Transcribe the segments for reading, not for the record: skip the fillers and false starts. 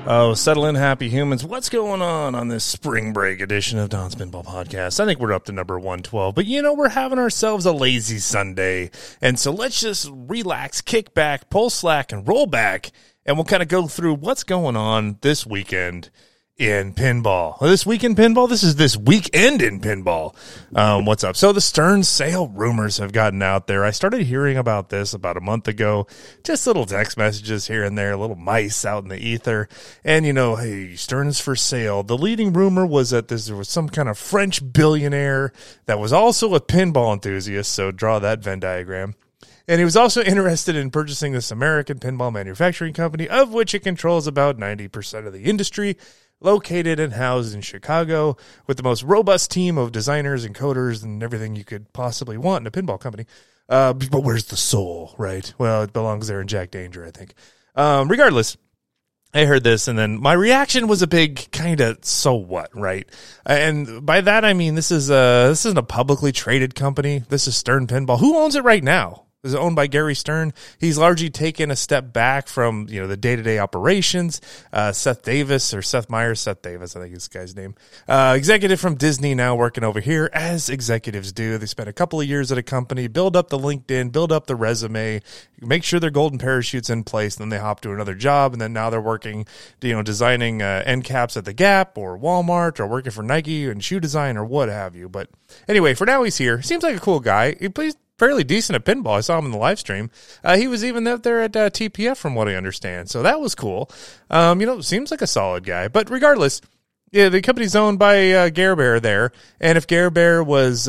Oh, settle in, happy humans. What's going on this spring break edition of Don's Pinball Podcast? I think we're up to number 112, but we're having ourselves a lazy Sunday. And so let's just relax, kick back, pull slack, and roll back. And we'll kind of go through what's going on this weekend in pinball. This week in pinball? This is this weekend in pinball. What's up? So the Stern sale rumors have gotten out there. I started hearing about this about a month ago. Just little text messages here and there, little mice out in the ether. And, hey, Stern's for sale. The leading rumor was that there was some kind of French billionaire that was also a pinball enthusiast. So draw that Venn diagram. And he was also interested in purchasing this American pinball manufacturing company, of which it controls about 90% of the industry, located and housed in Chicago, with the most robust team of designers and coders and everything you could possibly want in a pinball company. But where's the soul, right? Well, it belongs there in Jack Danger, I think. Regardless, I heard this, and then my reaction was a big kind of so what, right? And by that I mean this isn't a publicly traded company. This is Stern Pinball. Who owns it right now? Is owned by Gary Stern. He's largely taken a step back from, the day-to-day operations. Seth Davis, I think is the guy's name. Executive from Disney now working over here, as executives do. They spend a couple of years at a company, build up the LinkedIn, build up the resume, make sure their golden parachute's in place, and then they hop to another job, and then now they're working, designing end caps at the Gap or Walmart, or working for Nike and shoe design or what have you. But anyway, for now he's here. Seems like a cool guy. He plays fairly decent at pinball. I saw him in the live stream. He was even out there at TPF from what I understand. So that was cool. Seems like a solid guy. But regardless, the company's owned by Gerber there. And if Gerber was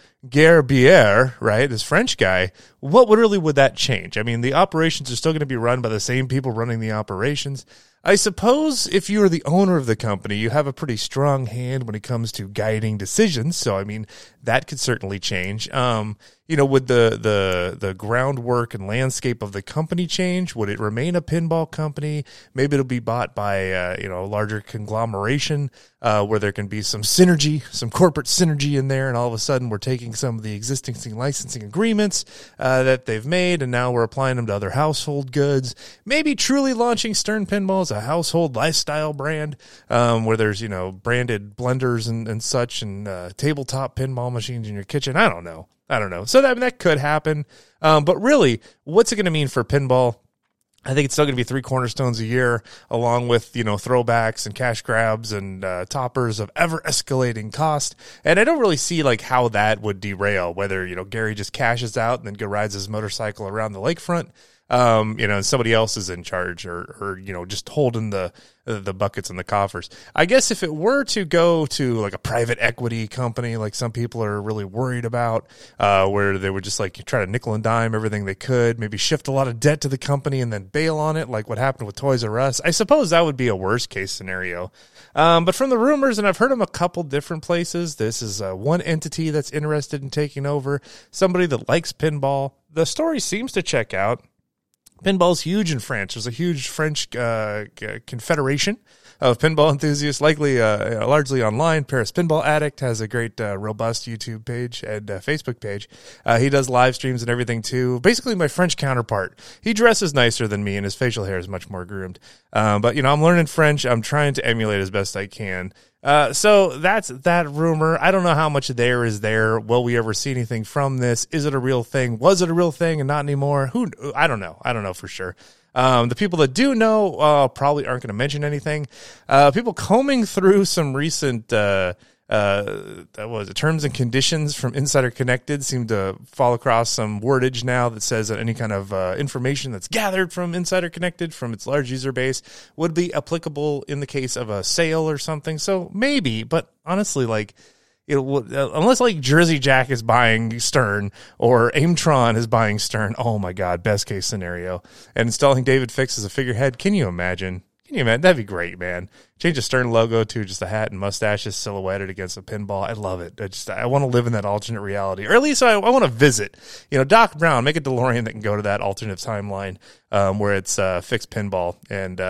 Gerbier, right, this French guy, what would that change? I mean, the operations are still going to be run by the same people running the operations. I suppose if you are the owner of the company, you have a pretty strong hand when it comes to guiding decisions. So, I mean, that could certainly change. Would the groundwork and landscape of the company change? Would it remain a pinball company? Maybe it'll be bought by, a larger conglomeration where there can be some synergy, some corporate synergy in there. And all of a sudden we're taking some of the existing licensing agreements that they've made, and now we're applying them to other household goods. Maybe truly launching Stern Pinball as a household lifestyle brand where there's, branded blenders and such, and tabletop pinball machines in your kitchen. I don't know. So that could happen. But really, what's it going to mean for pinball? I think it's still going to be 3 cornerstones a year, along with, throwbacks and cash grabs and toppers of ever-escalating cost. And I don't really see, how that would derail, whether, Gary just cashes out and then go rides his motorcycle around the lakefront, and somebody else is in charge or just holding the buckets and the coffers. I guess if it were to go to a private equity company, like some people are really worried about, where they would just try to nickel and dime everything they could, maybe shift a lot of debt to the company and then bail on it, like what happened with Toys R Us. I suppose that would be a worst case scenario. But from the rumors, and I've heard them a couple different places, this is one entity that's interested in taking over, somebody that likes pinball. The story seems to check out. Pinball's huge in France. There's a huge French confederation of pinball enthusiasts, likely largely online. Paris Pinball Addict has a great robust YouTube page and Facebook page. He does live streams and everything too. Basically my French counterpart. He dresses nicer than me and his facial hair is much more groomed. But I'm learning French. I'm trying to emulate as best I can. So that's that rumor. I don't know how much there is there. Will we ever see anything from this? Is it a real thing? Was it a real thing and not anymore? I don't know. I don't know for sure. The people that do know probably aren't going to mention anything. People combing through some recent terms and conditions from Insider Connected seem to fall across some wordage now that says that any kind of information that's gathered from Insider Connected from its large user base would be applicable in the case of a sale or something. So maybe, but honestly, unless Jersey Jack is buying Stern or Aimtron is buying Stern, oh my God, best case scenario. And installing David Fix as a figurehead, can you imagine? That'd be great, man. Change the Stern logo to just a hat and mustaches silhouetted against a pinball. I love it. I want to live in that alternate reality. Or at least I want to visit. Doc Brown, make a DeLorean that can go to that alternate timeline where it's fixed pinball. And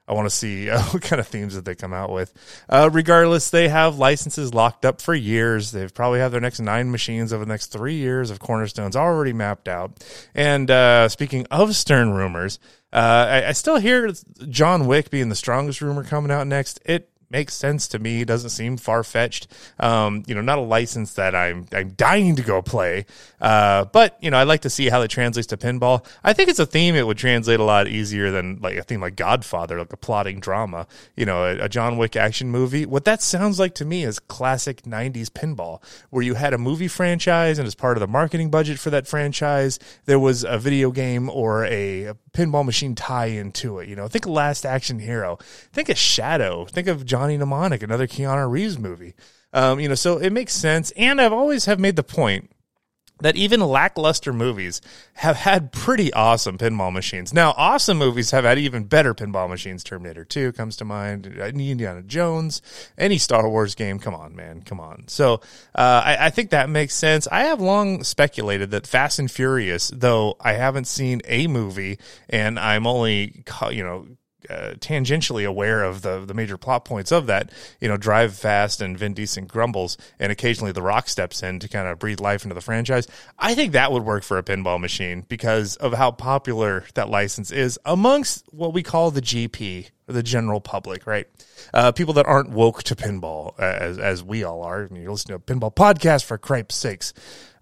I want to see what kind of themes that they come out with. Regardless, they have licenses locked up for years. They've probably have their next 9 machines over the next 3 years of Cornerstones already mapped out. And speaking of Stern rumors, I still hear John Wick being the strongest rumor coming out next. It makes sense to me. Doesn't seem far-fetched. Not a license that I'm dying to go play. But, I'd like to see how that translates to pinball. I think it's a theme it would translate a lot easier than like a theme like Godfather, like a plotting drama, a John Wick action movie. What that sounds like to me is classic 90s pinball, where you had a movie franchise, and as part of the marketing budget for that franchise, there was a video game or a pinball machine tie into it. Think of Last Action Hero. Think of Shadow. Think of Johnny Mnemonic, another Keanu Reeves movie. So it makes sense. And I've always have made the point that even lackluster movies have had pretty awesome pinball machines. Now, awesome movies have had even better pinball machines. Terminator 2 comes to mind. Indiana Jones, any Star Wars game. Come on, man. Come on. So I think that makes sense. I have long speculated that Fast and Furious, though I haven't seen a movie and I'm only, tangentially aware of the major plot points of that, drive fast and Vin Diesel grumbles and occasionally The Rock steps in to kind of breathe life into the franchise. I think that would work for a pinball machine because of how popular that license is amongst what we call the GP, or the general public, right? People that aren't woke to pinball as we all are. I mean, you listen to a pinball podcast for cripe's sakes.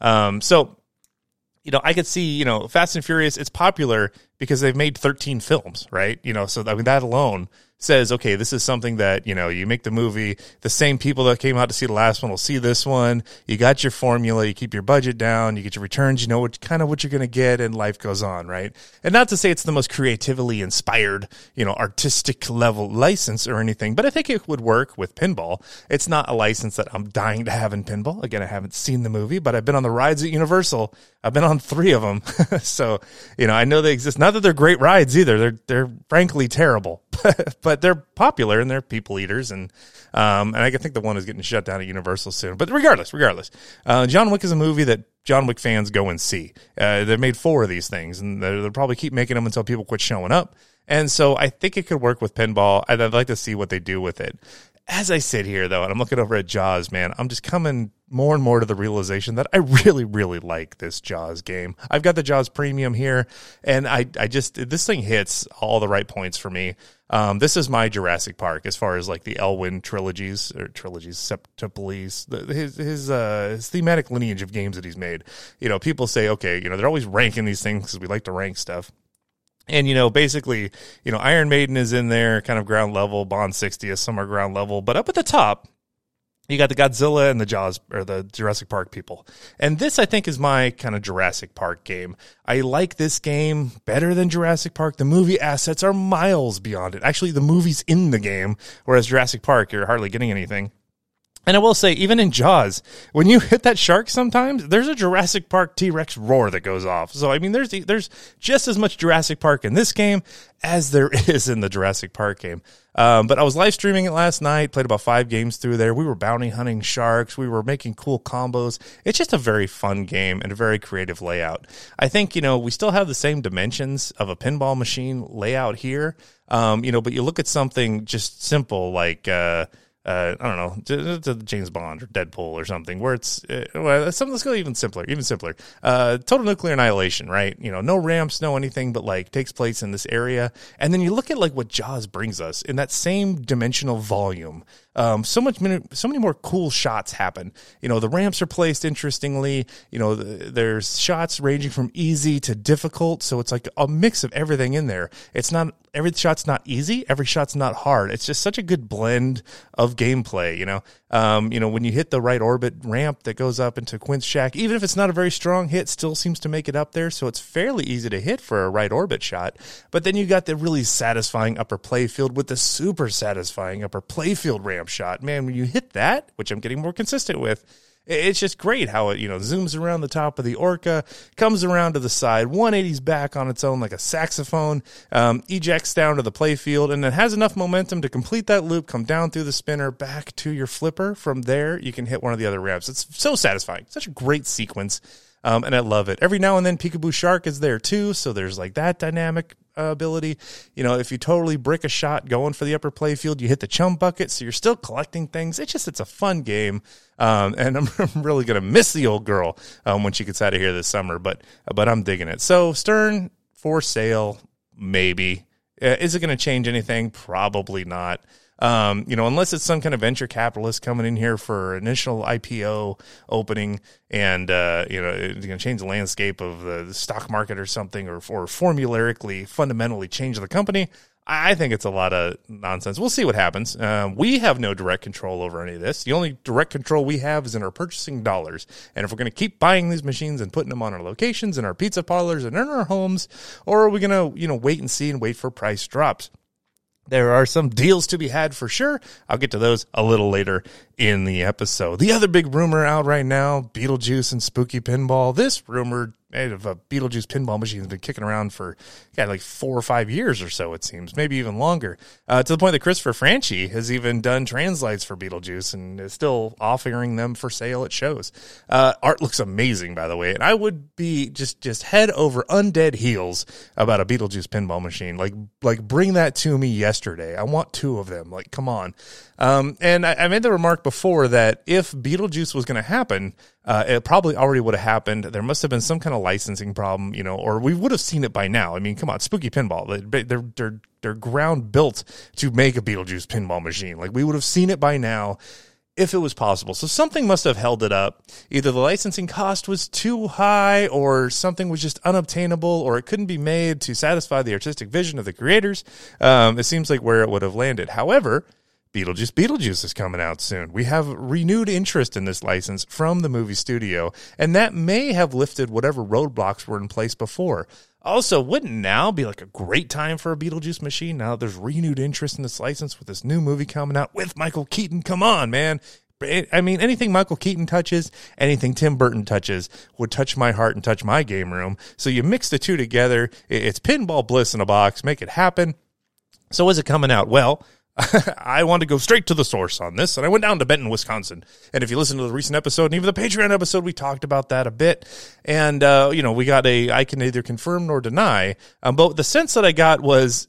I could see, Fast and Furious, it's popular because they've made 13 films, right? So that alone says, okay, this is something that, you make the movie, the same people that came out to see the last one will see this one. You got your formula, you keep your budget down, you get your returns, what you're going to get, and life goes on, right? And not to say it's the most creatively inspired, artistic level license or anything, but I think it would work with pinball. It's not a license that I'm dying to have in pinball. Again, I haven't seen the movie, but I've been on the rides at Universal. I've been on 3 of them. So, I know they exist. Not that they're great rides either. They're frankly terrible, but they're popular and they're people eaters. And I think the one is getting shut down at Universal soon. But regardless, John Wick is a movie that John Wick fans go and see. They've made 4 of these things, and they'll probably keep making them until people quit showing up. And so I think it could work with pinball. I'd like to see what they do with it. As I sit here, though, and I'm looking over at Jaws, man, I'm just coming more and more to the realization that I really, really like this Jaws game. I've got the Jaws Premium here, and this thing hits all the right points for me. This is my Jurassic Park as far as like the Elwyn septuplies, his thematic lineage of games that he's made. People say, okay, they're always ranking these things because we like to rank stuff. And, basically, Iron Maiden is in there, kind of ground level, Bond 60 is somewhere ground level, but up at the top, you got the Godzilla and the Jaws, or the Jurassic Park people. And this, I think, is my kind of Jurassic Park game. I like this game better than Jurassic Park. The movie assets are miles beyond it. Actually, the movie's in the game, whereas Jurassic Park, you're hardly getting anything. And I will say, even in Jaws, when you hit that shark sometimes, there's a Jurassic Park T-Rex roar that goes off. So, I mean, there's just as much Jurassic Park in this game as there is in the Jurassic Park game. But I was live streaming it last night, played about 5 games through there. We were bounty hunting sharks. We were making cool combos. It's just a very fun game and a very creative layout. I think, we still have the same dimensions of a pinball machine layout here. But you look at something just simple like, I don't know, James Bond or Deadpool or something, where it's, let's go even simpler. Total Nuclear Annihilation, right? No ramps, no anything, but like takes place in this area. And then you look at like what Jaws brings us in that same dimensional volume. So many more cool shots happen. The ramps are placed interestingly. There's shots ranging from easy to difficult. So it's like a mix of everything in there. It's not, every shot's not easy. Every shot's not hard. It's just such a good blend of gameplay, when you hit the right orbit ramp that goes up into Quint's shack, even if it's not a very strong hit, still seems to make it up there. So it's fairly easy to hit for a right orbit shot. But then you got the really satisfying upper playfield with the super satisfying upper playfield ramp shot. Man, when you hit that, which I'm getting more consistent with, it's just great how it, zooms around the top of the Orca, comes around to the side, 180's back on its own like a saxophone, ejects down to the playfield, and it has enough momentum to complete that loop, come down through the spinner, back to your flipper. From there, you can hit one of the other ramps. It's so satisfying. Such a great sequence. And I love it. Every now and then Peekaboo Shark is there too, so there's like that dynamic ability. You know, if you totally brick a shot going for the upper playfield, you hit the chum bucket, so you're still collecting things. It's a fun game. And I'm really going to miss the old girl when she gets out of here this summer, but I'm digging it. So Stern for sale, maybe. Is it going to change anything? Probably not. Unless it's some kind of venture capitalist coming in here for initial IPO opening and, it's going to change the landscape of the stock market or something, or formularically, fundamentally change the company. I think it's a lot of nonsense. We'll see what happens. We have no direct control over any of this. The only direct control we have is in our purchasing dollars. And if we're going to keep buying these machines and putting them on our locations and our pizza parlors and in our homes, or are we going to, wait and see and wait for price drops? There are some deals to be had for sure. I'll get to those a little later in the episode. The other big rumor out right now, Beetlejuice and Spooky Pinball. This rumor of a Beetlejuice pinball machine has been kicking around for like 4 or 5 years or so, it seems, maybe even longer, to the point that Christopher Franchi has even done translates for Beetlejuice and is still offering them for sale at shows. Art looks amazing, by the way, and I would be just head over undead heels about a Beetlejuice pinball machine. Like bring that to me yesterday. I want 2 of them. Like, come on. And I made the remark before that if Beetlejuice was going to happen, it probably already would have happened. There must have been some kind of licensing problem, or we would have seen it by now. I mean, come on, Spooky Pinball. They're ground built to make a Beetlejuice pinball machine. Like, we would have seen it by now if it was possible. So something must have held it up. Either the licensing cost was too high, or something was just unobtainable, or it couldn't be made to satisfy the artistic vision of the creators. It seems like where it would have landed. However, Beetlejuice is coming out soon. We have renewed interest in this license from the movie studio, and that may have lifted whatever roadblocks were in place before. Also, wouldn't now be like a great time for a Beetlejuice machine now that there's renewed interest in this license with this new movie coming out with Michael Keaton? Come on, man. I mean, anything Michael Keaton touches, anything Tim Burton touches would touch my heart and touch my game room. So you mix the two together. It's pinball bliss in a box. Make it happen. So is it coming out? Well, I want to go straight to the source on this, and I went down to Benton, Wisconsin. And if you listen to the recent episode, and even the Patreon episode, we talked about that a bit. And, we got I can neither confirm nor deny. But the sense that I got was,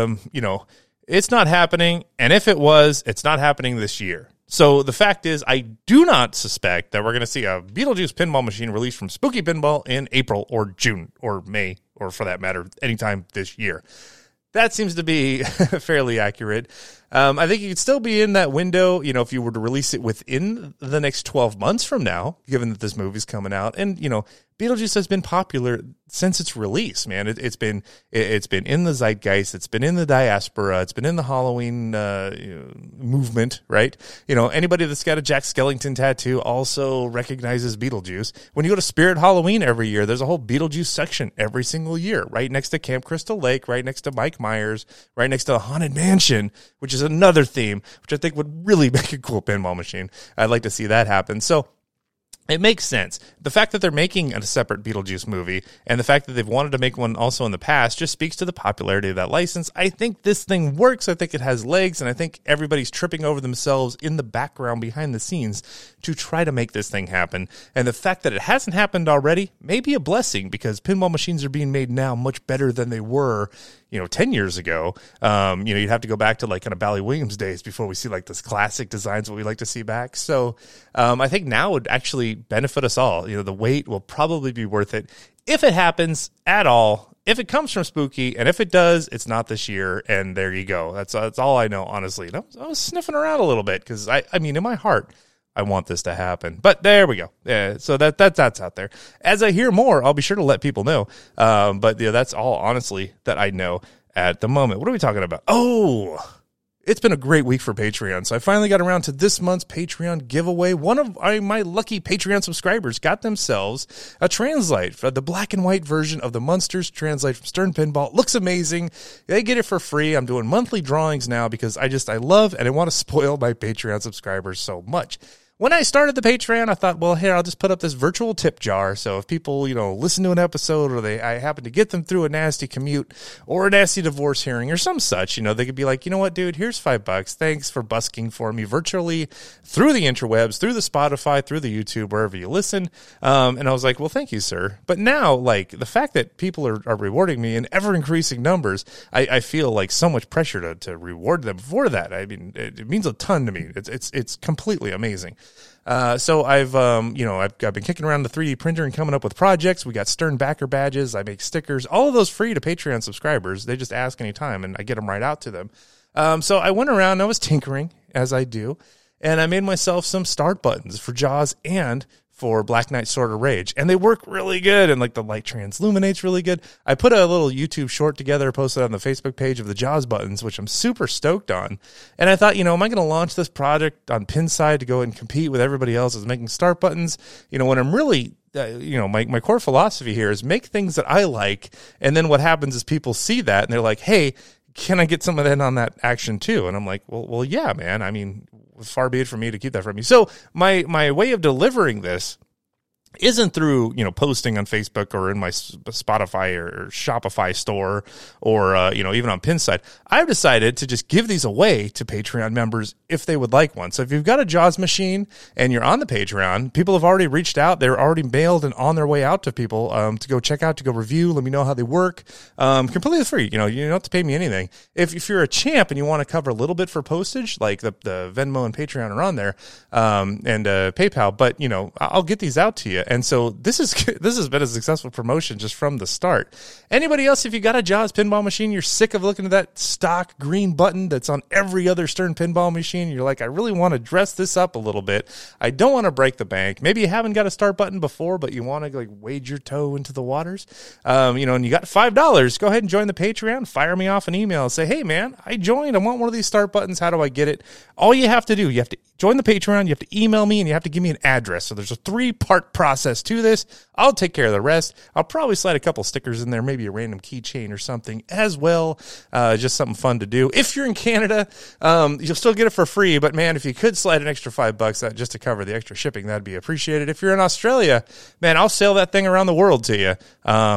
it's not happening. And if it was, it's not happening this year. So the fact is, I do not suspect that we're going to see a Beetlejuice pinball machine released from Spooky Pinball in April or June or May, or for that matter, anytime this year. That seems to be fairly accurate. I think you could still be in that window, if you were to release it within the next 12 months from now, given that this movie's coming out. And, Beetlejuice has been popular since its release, man. It's been in the zeitgeist. It's been in the diaspora. It's been in the Halloween movement, right? Anybody that's got a Jack Skellington tattoo also recognizes Beetlejuice. When you go to Spirit Halloween every year, there's a whole Beetlejuice section every single year, right next to Camp Crystal Lake, right next to Mike Myers, right next to the Haunted Mansion, which is another theme, which I think would really make a cool pinball machine. I'd like to see that happen. So it makes sense. The fact that they're making a separate Beetlejuice movie and the fact that they've wanted to make one also in the past just speaks to the popularity of that license. I think this thing works. I think it has legs, and I think everybody's tripping over themselves in the background behind the scenes to try to make this thing happen. And the fact that it hasn't happened already may be a blessing, because pinball machines are being made now much better than they were 10 years ago. You'd have to go back to like kind of Bally Williams days before we see like this classic designs what we like to see back. So I think now would actually benefit us all. The wait will probably be worth it if it happens at all. If it comes from Spooky, and if it does, it's not this year, and there you go. That's all I know, honestly. And I was sniffing around a little bit because I mean, in my heart, I want this to happen. But there we go. Yeah, so that's out there. As I hear more, I'll be sure to let people know. But that's all, honestly, that I know at the moment. What are we talking about? Oh, it's been a great week for Patreon. So I finally got around to this month's Patreon giveaway. One of my lucky Patreon subscribers got themselves a Translite, for the black and white version of the Munsters Translite from Stern Pinball. Looks amazing. They get it for free. I'm doing monthly drawings now because I love and I want to spoil my Patreon subscribers so much. when I started the Patreon, I thought, well, here, I'll just put up this virtual tip jar. So if people, listen to an episode or I happen to get them through a nasty commute or a nasty divorce hearing or some such, they could be like, you know what, dude, here's $5. Thanks for busking for me virtually through the interwebs, through the Spotify, through the YouTube, wherever you listen. And I was like, well, thank you, sir. But now, like, the fact that people are rewarding me in ever increasing numbers, I feel like so much pressure to reward them for that. I mean, it means a ton to me. It's completely amazing. So I've been kicking around the 3D printer and coming up with projects. We got Stern backer badges. I make stickers, all of those free to Patreon subscribers. They just ask anytime and I get them right out to them. So I went around and I was tinkering as I do, and I made myself some start buttons for Jaws and for Black Knight Sword of Rage, and they work really good, and like the light transluminates really good. I put a little YouTube short together, posted on the Facebook page of the Jaws buttons, which I'm super stoked on. And I thought, am I going to launch this project on Pinside to go and compete with everybody else that's making start buttons? When I'm really my core philosophy here is make things that I like, and then what happens is people see that and they're like, hey, can I get some of that on that action too? And I'm like, well, yeah, man. I mean, far be it from me to keep that from you. So my way of delivering this isn't through, posting on Facebook or in my Spotify or Shopify store or, even on Pinside. I've decided to just give these away to Patreon members if they would like one. So if you've got a Jaws machine and you're on the Patreon, people have already reached out. They're already mailed and on their way out to people to go check out, to go review. Let me know how they work. Completely free. You don't have to pay me anything. If you're a champ and you want to cover a little bit for postage, like the Venmo and Patreon are on there, and PayPal, but I'll get these out to you. And so this has been a successful promotion just from the start. Anybody else, if you got a Jaws pinball machine, you're sick of looking at that stock green button that's on every other Stern pinball machine, you're like, I really want to dress this up a little bit. I don't want to break the bank. Maybe you haven't got a start button before, but you want to wade your toe into the waters. And you got $5. Go ahead and join the Patreon. Fire me off an email. Say, hey man, I joined. I want one of these start buttons. How do I get it? All you have to do, you have to join the Patreon. You have to email me and you have to give me an address. So there's a 3-part process to this. I'll take care of the rest. I'll probably slide a couple stickers in there, maybe a random keychain or something as well. Just something fun to do. If you're in Canada, you'll still get it for free. But man, if you could slide an extra $5 just to cover the extra shipping, that'd be appreciated. If you're in Australia, man, I'll sail that thing around the world to you.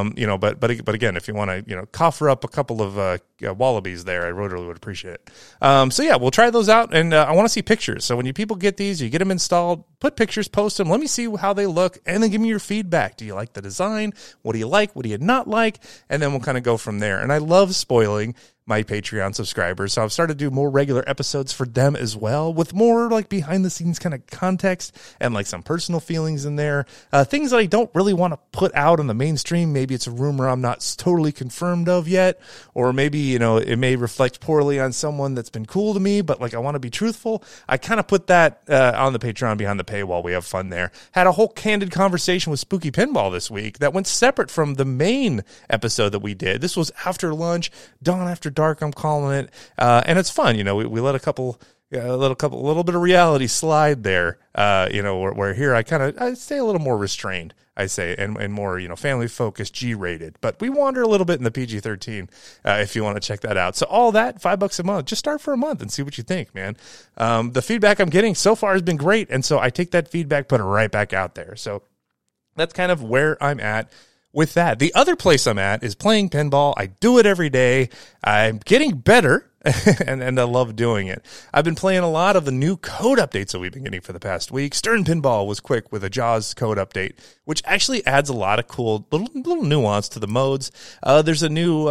But again, if you want to, coffer up a couple of wallabies there, I really would appreciate it. So yeah, we'll try those out, and I want to see pictures. So when you people get these, you get them installed, put pictures, post them. Let me see how they look, and then give me your feedback. Do you like the design? What do you like? What do you not like? And then we'll kind of go from there. And I love spoiling my Patreon subscribers. So I've started to do more regular episodes for them as well, with more like behind the scenes kind of context and like some personal feelings in there. Things that I don't really want to put out on the mainstream. Maybe it's a rumor I'm not totally confirmed of yet, or maybe, it may reflect poorly on someone that's been cool to me, but like I want to be truthful. I kind of put that on the Patreon behind the paywall. We have fun there. Had a whole candid conversation with Spooky Pinball this week that went separate from the main episode that we did. This was after lunch, dawn after dark, I'm calling it, and it's fun. We let a little bit of reality slide there. Where here I stay a little more restrained, I say, and more family focused, G-rated. But we wander a little bit in the PG-13 if you want to check that out. So all that, $5 a month. Just start for a month and see what you think, man. The feedback I'm getting so far has been great, and so I take that feedback, put it right back out there. So that's kind of where I'm at with that. The other place I'm at is playing pinball. I do it every day. I'm getting better. and I love doing it. I've been playing a lot of the new code updates that we've been getting for the past week. Stern Pinball was quick with a Jaws code update, which actually adds a lot of cool little nuance to the modes. There's a new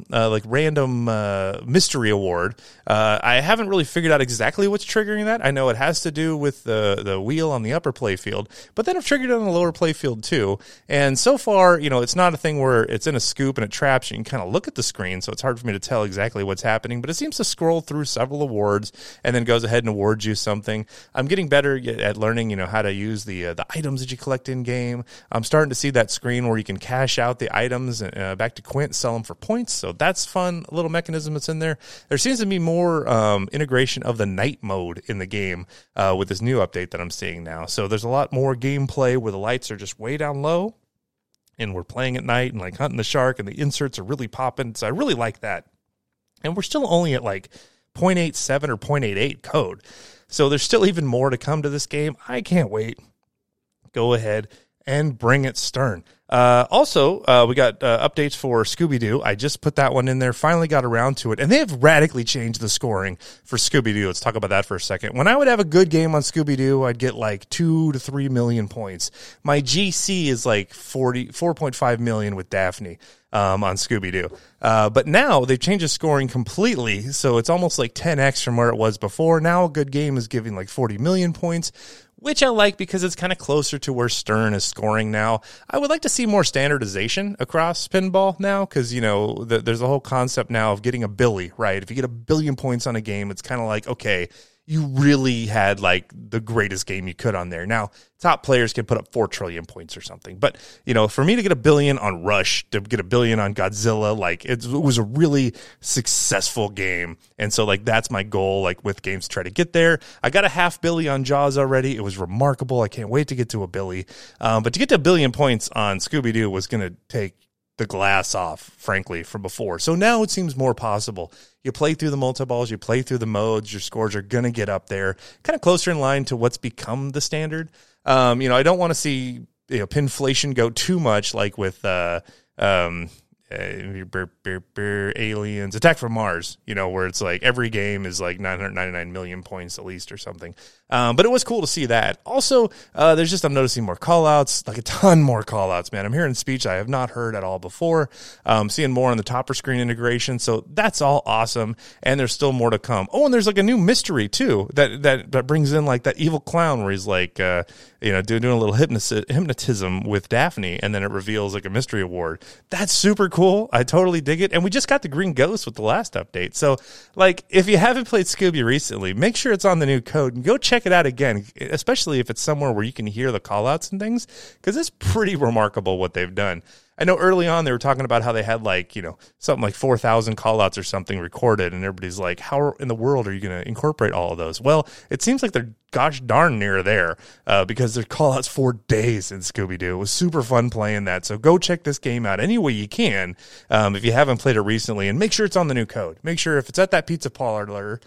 random mystery award. I haven't really figured out exactly what's triggering that. I know it has to do with the wheel on the upper playfield, but then I've triggered it on the lower playfield too. And so far, it's not a thing where it's in a scoop and it traps you. You can kind of look at the screen, so it's hard for me to tell exactly what's happening, but it seems to scroll through several awards and then goes ahead and awards you something. I'm getting better at learning, how to use the items that you collect in game. I'm starting to see that screen where you can cash out the items back to Quint, sell them for points. So that's fun. A little mechanism that's in there. There seems to be more integration of the night mode in the game with this new update that I'm seeing now. So there's a lot more gameplay where the lights are just way down low and we're playing at night and like hunting the shark and the inserts are really popping. So I really like that. And we're still only at like 0.87 or 0.88 code. So there's still even more to come to this game. I can't wait. Go ahead and bring it, Stern. Also, we got updates for Scooby-Doo. I just put that one in there, finally got around to it, and they have radically changed the scoring for Scooby-Doo. Let's talk about that for a second. When I would have a good game on Scooby-Doo, I'd get like 2 to 3 million points. My GC is like 4.5 million with Daphne on Scooby-Doo. But now they've changed the scoring completely, so it's almost like 10x from where it was before. Now a good game is giving like 40 million points, which I like because it's kind of closer to where Stern is scoring now. I would like to see more standardization across pinball now because, you know, there's a whole concept now of getting a Billy, right? If you get 1 billion points on a game, it's kind of like, okay, you really had like the greatest game you could on there. Now, top players can put up 4 trillion points or something. But, you know, for me to get 1 billion on Rush, to get 1 billion on Godzilla, like it was a really successful game. And so like that's my goal, like with games to try to get there. I got a 500 million on Jaws already. It was remarkable. I can't wait to get to 1 billion. But to get to 1 billion points on Scooby-Doo was going to take the glass off, frankly, from before. So now it seems more possible. You play through the multi-balls, you play through the modes, your scores are going to get up there, kind of closer in line to what's become the standard. You know, I don't want to see, you know, pinflation go too much like with Aliens, Attack from Mars, you know, where it's like every game is like 999 million points at least or something. But it was cool to see that. Also, there's just, I'm noticing more call-outs, like a ton more call-outs, man. I'm hearing speech I have not heard at all before. Seeing more on the topper screen integration. So that's all awesome. And there's still more to come. Oh, and there's like a new mystery too that brings in like that evil clown where he's like, you know, doing a little hypnotism with Daphne, and then it reveals like a mystery award. That's super cool. I totally dig it. And we just got the Green Ghost with the last update. So like, if you haven't played Scooby recently, make sure it's on the new code and go check it out again, especially if it's somewhere where you can hear the call outs and things, because it's pretty remarkable what they've done. I know early on they were talking about how they had like, you know, something like 4,000 call outs or something recorded, and everybody's like, how in the world are you going to incorporate all of those? Well, it seems like they're gosh darn near there because their call outs for days in Scooby-Doo. It was super fun playing that. So go check this game out any way you can if you haven't played it recently, and make sure it's on the new code. Make sure if it's at that pizza parlor,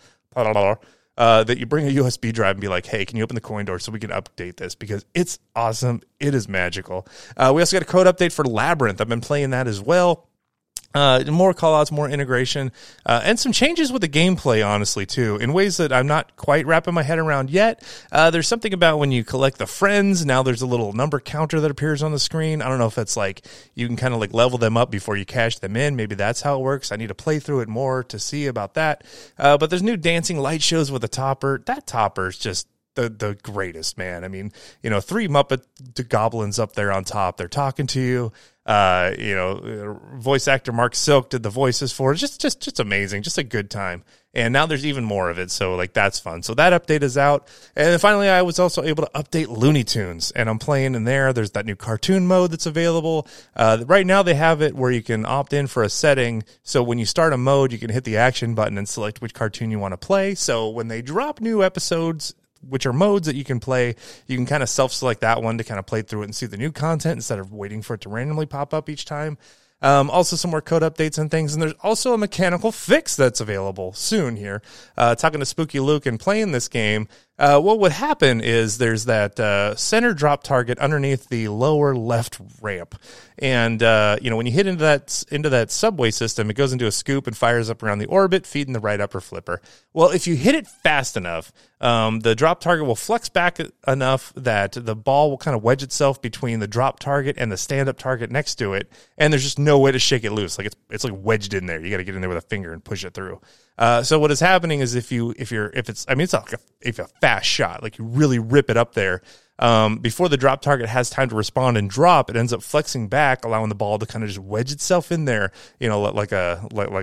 that you bring a USB drive and be like, hey, can you open the coin door so we can update this? Because it's awesome. It is magical. We also got a code update for Labyrinth. I've been playing that as well. More callouts, more integration, and some changes with the gameplay, honestly, too, in ways that I'm not quite wrapping my head around yet. There's something about when you collect the friends, now there's a little number counter that appears on the screen. I don't know if it's like you can kind of like level them up before you cash them in. Maybe that's how it works. I need to play through it more to see about that. But there's new dancing light shows with the topper. That topper is just the greatest, man. I mean, you know, 3 Muppet goblins up there on top. They're talking to you. You know, voice actor Mark Silk did the voices for it. Just amazing. Just a good time. And now there's even more of it. So like, that's fun. So that update is out. And then finally, I was also able to update Looney Tunes, and I'm playing in there. There's that new cartoon mode that's available. Right now they have it where you can opt in for a setting. So when you start a mode, you can hit the action button and select which cartoon you want to play. So when they drop new episodes, which are modes that you can play, you can kind of self-select that one to kind of play through it and see the new content instead of waiting for it to randomly pop up each time. Also some more code updates and things. And there's also a mechanical fix that's available soon here. Talking to Spooky Luke and playing this game, what would happen is there's that center drop target underneath the lower left ramp. And, you know, when you hit into that subway system, it goes into a scoop and fires up around the orbit, feeding the right upper flipper. Well, if you hit it fast enough, the drop target will flex back enough that the ball will kind of wedge itself between the drop target and the stand-up target next to it, and there's just no way to shake it loose. Like it's like wedged in there. You got to get in there with a finger and push it through. So what is happening is if it's like a fast shot, like you really rip it up there, before the drop target has time to respond and drop, it ends up flexing back, allowing the ball to kind of just wedge itself in there, you know, like a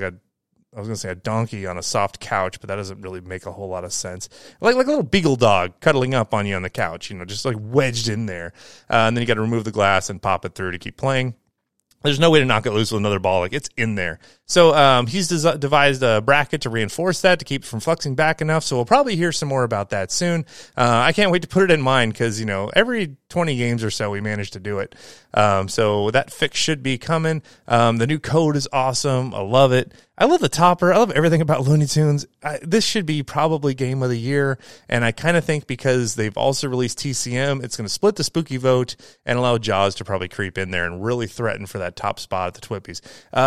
I was going to say a donkey on a soft couch, but that doesn't really make a whole lot of sense. Like a little beagle dog cuddling up on you on the couch, you know, just like wedged in there. And then you got to remove the glass and pop it through to keep playing. There's no way to knock it loose with another ball. Like, it's in there. So he's devised a bracket to reinforce that, to keep it from flexing back enough. So we'll probably hear some more about that soon. I can't wait to put it in mine because, you know, every 20 games or so, we managed to do it. So that fix should be coming. The new code is awesome. I love it. I love the topper. I love everything about Looney Tunes. This should be probably game of the year. And I kind of think because they've also released TCM, it's going to split the spooky vote and allow Jaws to probably creep in there and really threaten for that top spot at the Twippies.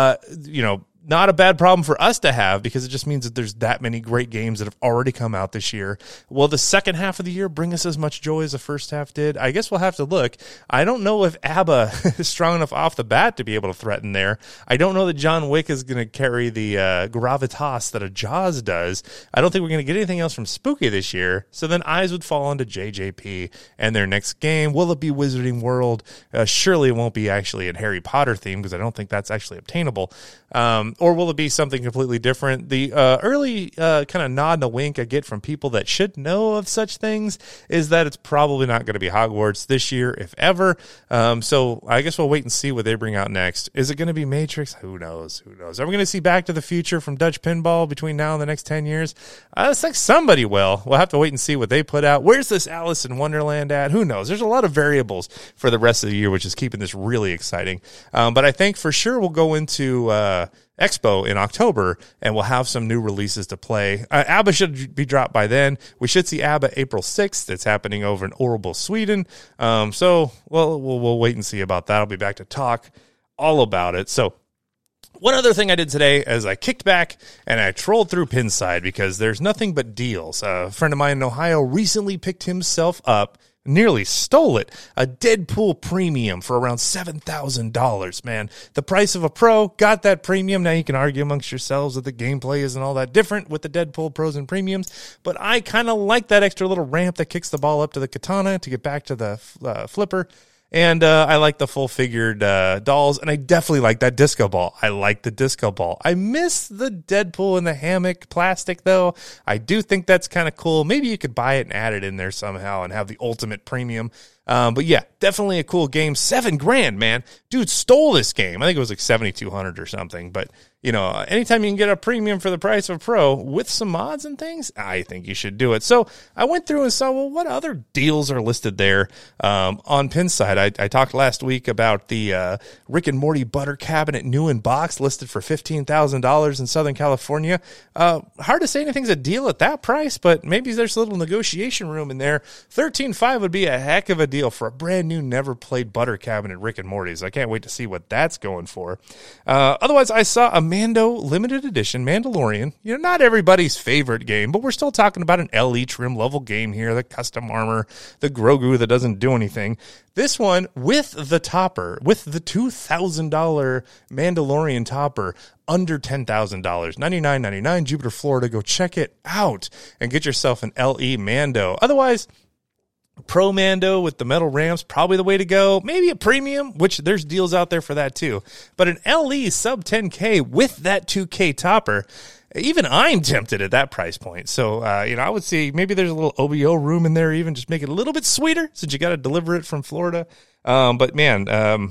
Not a bad problem for us to have because it just means that there's that many great games that have already come out this year. Will the second half of the year bring us as much joy as the first half did? I guess we'll have to look. I don't know if ABBA is strong enough off the bat to be able to threaten there. I don't know that John Wick is going to carry the gravitas that a Jaws does. I don't think we're going to get anything else from Spooky this year. So then eyes would fall onto JJP and their next game. Will it be Wizarding World? Surely it won't be actually a Harry Potter theme because I don't think that's actually obtainable. Or will it be something completely different? The early kind of nod and a wink I get from people that should know of such things is that it's probably not going to be Hogwarts this year, if ever. So I guess we'll wait and see what they bring out next. Is it going to be Matrix? Who knows? Are we going to see Back to the Future from Dutch Pinball between now and the next 10 years? I think somebody will. We'll have to wait and see what they put out. Where's this Alice in Wonderland at? Who knows? There's a lot of variables for the rest of the year, which is keeping this really exciting. But I think for sure we'll go into Expo in October, and we'll have some new releases to play. ABBA should be dropped by then. We should see ABBA April 6th. It's happening over in Örebro, Sweden. So we'll wait and see about that. I'll be back to talk all about it. So one other thing I did today is I kicked back and I trolled through Pinside because there's nothing but deals. A friend of mine in Ohio recently picked himself up, nearly stole it, a Deadpool premium for around $7,000, man. The price of a pro, got that premium. Now you can argue amongst yourselves that the gameplay isn't all that different with the Deadpool pros and premiums, but I kind of like that extra little ramp that kicks the ball up to the katana to get back to the flipper. And I like the full-figured dolls, and I definitely like that disco ball. I like the disco ball. I miss the Deadpool in the hammock plastic, though. I do think that's kind of cool. Maybe you could buy it and add it in there somehow and have the ultimate premium. But yeah, definitely a cool game. $7,000, man. Dude stole this game. I think it was like 7,200 or something. But, anytime you can get a premium for the price of a pro with some mods and things, I think you should do it. So I went through and saw, what other deals are listed there on Pinside? I talked last week about the Rick and Morty Butter Cabinet new in box listed for $15,000 in Southern California. Hard to say anything's a deal at that price, but maybe there's a little negotiation room in there. $13,500 would be a heck of a deal for a brand new, never played Butter Cabinet Rick and Morty's. I can't wait to see what that's going for. Otherwise, I saw a Mando limited edition Mandalorian. Not everybody's favorite game, but we're still talking about an LE trim level game here. The custom armor, the Grogu that doesn't do anything. This one with the topper, with the $2,000 Mandalorian topper, under $10,000, $99.99, Jupiter, Florida. Go check it out and get yourself an LE Mando. Otherwise, Pro Mando with the metal ramps, probably the way to go. Maybe a premium, which there's deals out there for that too. But an LE sub 10K with that 2K topper, even I'm tempted at that price point. So, I would say maybe there's a little OBO room in there, even just make it a little bit sweeter since you got to deliver it from Florida. But man,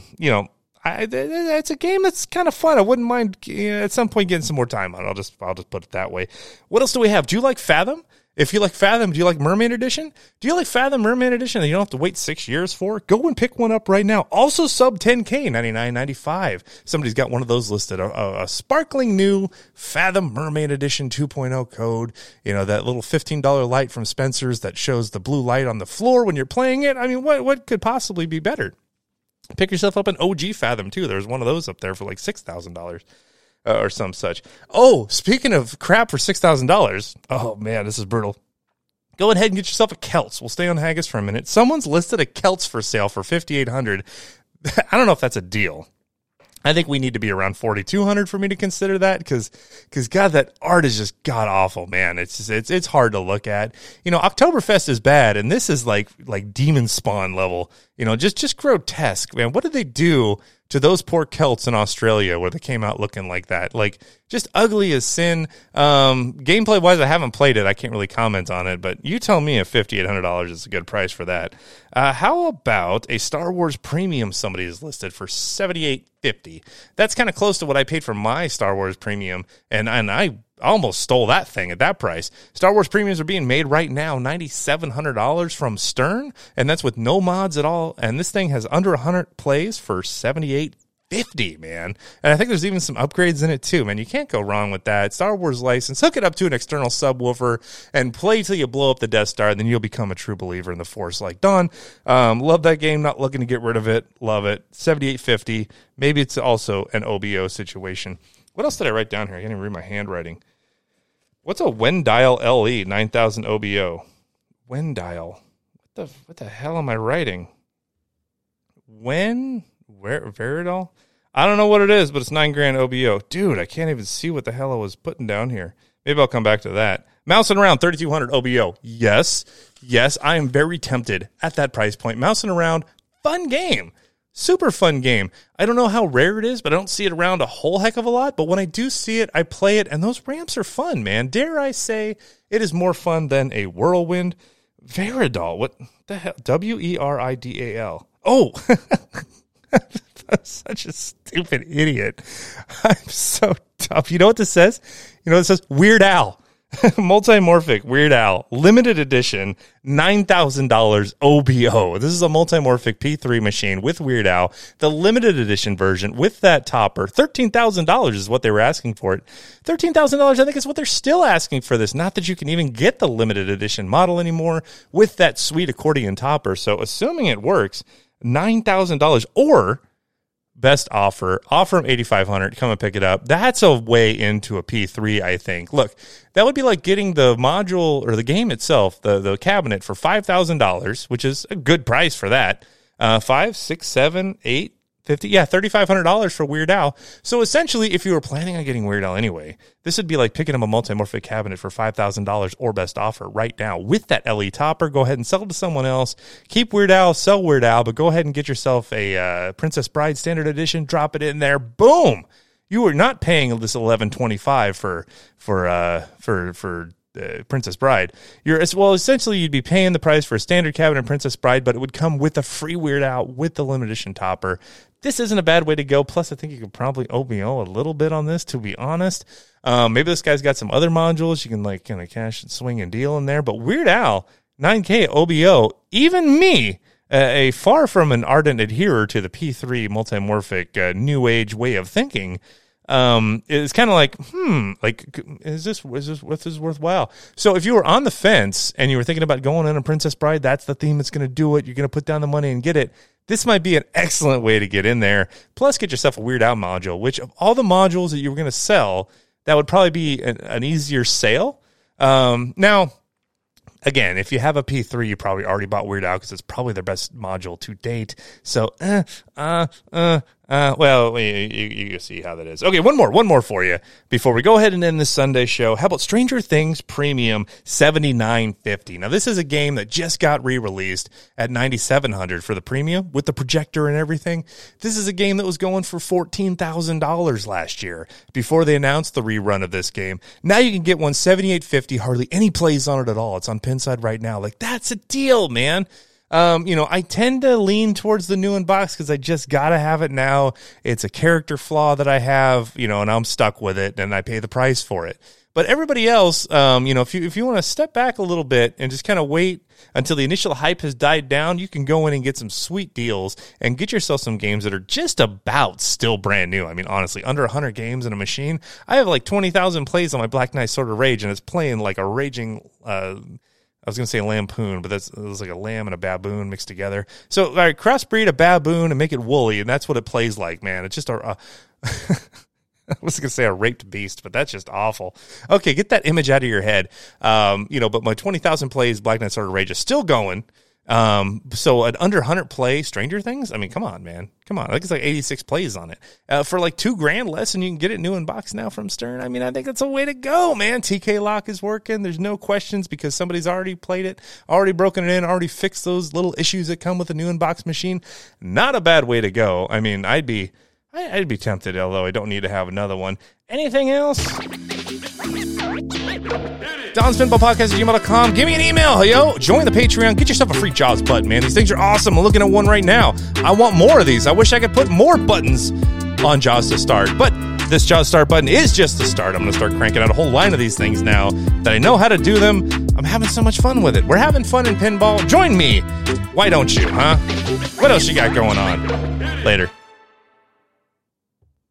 it's a game that's kind of fun. I wouldn't mind at some point getting some more time on it. I'll just put it that way. What else do we have? Do you like Fathom? If you like Fathom, do you like Mermaid Edition? Do you like Fathom Mermaid Edition that you don't have to wait 6 years for? Go and pick one up right now. Also sub 10K, $99.95. Somebody's got one of those listed. A sparkling new Fathom Mermaid Edition 2.0 code. That little $15 light from Spencer's that shows the blue light on the floor when you're playing it. I mean, what could possibly be better? Pick yourself up an OG Fathom, too. There's one of those up there for like $6,000. Or some such. Oh, speaking of crap for $6,000. Oh, man, this is brutal. Go ahead and get yourself a Celts. We'll stay on Haggis for a minute. Someone's listed a Celts for sale for $5,800. I don't know if that's a deal. I think we need to be around $4,200 for me to consider that because God, that art is just god awful, man. It's hard to look at. Oktoberfest is bad, and this is like Demon Spawn level. Just grotesque, man. What did they do to those poor Celts in Australia where they came out looking like that? Like, just ugly as sin. Gameplay wise, I haven't played it. I can't really comment on it, but you tell me if $5,800 is a good price for that. How about a Star Wars Premium somebody is listed for $7,850? That's kind of close to what I paid for my Star Wars Premium, and I almost stole that thing at that price. Star Wars premiums are being made right now, $9,700 from Stern, and that's with no mods at all. And this thing has under 100 plays for $78.50, man. And I think there's even some upgrades in it too, man. You can't go wrong with that. Star Wars license, hook it up to an external subwoofer and play till you blow up the Death Star, and then you'll become a true believer in the Force like Don. Love that game, not looking to get rid of it. Love it. $78.50. Maybe it's also an OBO situation. What else did I write down here? I can't even read my handwriting. What's a Wendial LE 9000 OBO? Wendial. What the hell am I writing? Veridal? I don't know what it is, but it's $9,000 OBO. Dude, I can't even see what the hell I was putting down here. Maybe I'll come back to that. Mousing around, 3,200 OBO. Yes, I am very tempted at that price point. Mousing around, fun game. Super fun game. I don't know how rare it is, but I don't see it around a whole heck of a lot. But when I do see it, I play it, and those ramps are fun, man. Dare I say it is more fun than a Whirlwind. Veridal. What the hell? Weridal. Oh, I'm such a stupid idiot. I'm so tough. You know what this says? It says Weird Al. Multimorphic Weird Al. Limited edition, $9,000 OBO. This is a multimorphic P3 machine with Weird Al. The limited edition version with that topper. $13,000 is what they were asking for it. $13,000, I think, is what they're still asking for this. Not that you can even get the limited edition model anymore with that sweet accordion topper. So assuming it works, $9,000 or best offer them $8,500, come and pick it up. That's a way into a P3, I think. Look, that would be like getting the module or the game itself, the cabinet, for $5,000, which is a good price for that. 5, 6, 7, 8, 50, yeah, $3,500 for Weird Al. So essentially, if you were planning on getting Weird Al anyway, this would be like picking up a multimorphic cabinet for $5,000 or best offer right now with that LE topper. Go ahead and sell it to someone else. Keep Weird Al, sell Weird Al, but go ahead and get yourself a Princess Bride Standard Edition. Drop it in there. Boom! You are not paying this $1,125 for Princess Bride. Essentially, you'd be paying the price for a standard cabinet Princess Bride, but it would come with a free Weird Al with the limited edition topper. This isn't a bad way to go. Plus, I think you could probably OBO a little bit on this, to be honest. Maybe this guy's got some other modules you can kind of cash and swing and deal in there. But Weird Al, $9,000 OBO, even me, a far from an ardent adherer to the P3 multimorphic new age way of thinking, it's kind of like, is this worthwhile? So if you were on the fence and you were thinking about going on a Princess Bride, that's the theme that's going to do it. You're going to put down the money and get it. This might be an excellent way to get in there. Plus, get yourself a Weird Al module, which of all the modules that you were going to sell, that would probably be an easier sale. Now, again, if you have a P3, you probably already bought Weird Al because it's probably their best module to date. So, well, you see how that is. Okay, one more for you before we go ahead and end this Sunday show. How about Stranger Things Premium $79.50? Now, this is a game that just got re-released at $9,700 for the premium with the projector and everything. This is a game that was going for $14,000 last year before they announced the rerun of this game. Now you can get one $78.50, hardly any plays on it at all. It's on Pinside right now. Like, that's a deal, man. I tend to lean towards the new in-box because I just got to have it now. It's a character flaw that I have, and I'm stuck with it, and I pay the price for it. But everybody else, if you want to step back a little bit and just kind of wait until the initial hype has died down, you can go in and get some sweet deals and get yourself some games that are just about still brand new. I mean, honestly, under 100 games in a machine. I have like 20,000 plays on my Black Knight Sword of Rage, and it's playing like a raging... I was going to say lampoon, but it was like a lamb and a baboon mixed together. So, all right, crossbreed a baboon and make it woolly, and that's what it plays like, man. It's just I was going to say a raped beast, but that's just awful. Okay, get that image out of your head. But my 20,000 plays Black Knight Sword of Rage is still going. So at under 100 play Stranger Things, I mean, come on, man. Come on. I think it's like 86 plays on it. For like $2,000 less, and you can get it new in box now from Stern. I mean, I think that's a way to go, man. TK Lock is working. There's no questions because somebody's already played it, already broken it in, already fixed those little issues that come with a new in box machine. Not a bad way to go. I mean, I'd be tempted, although I don't need to have another one. Anything else? DonSpinballPodcast@gmail.com. Give me an email. Yo, join the Patreon. Get yourself a free Jaws button, man. These things are awesome. I'm looking at one right now. I want more of these. I wish I could put more buttons on Jaws to start. But this Jaws start button is just the start. I'm going to start cranking out a whole line of these things now that I know how to do them. I'm having so much fun with it. We're having fun in pinball. Join me. Why don't you, huh? What else you got going on? Later.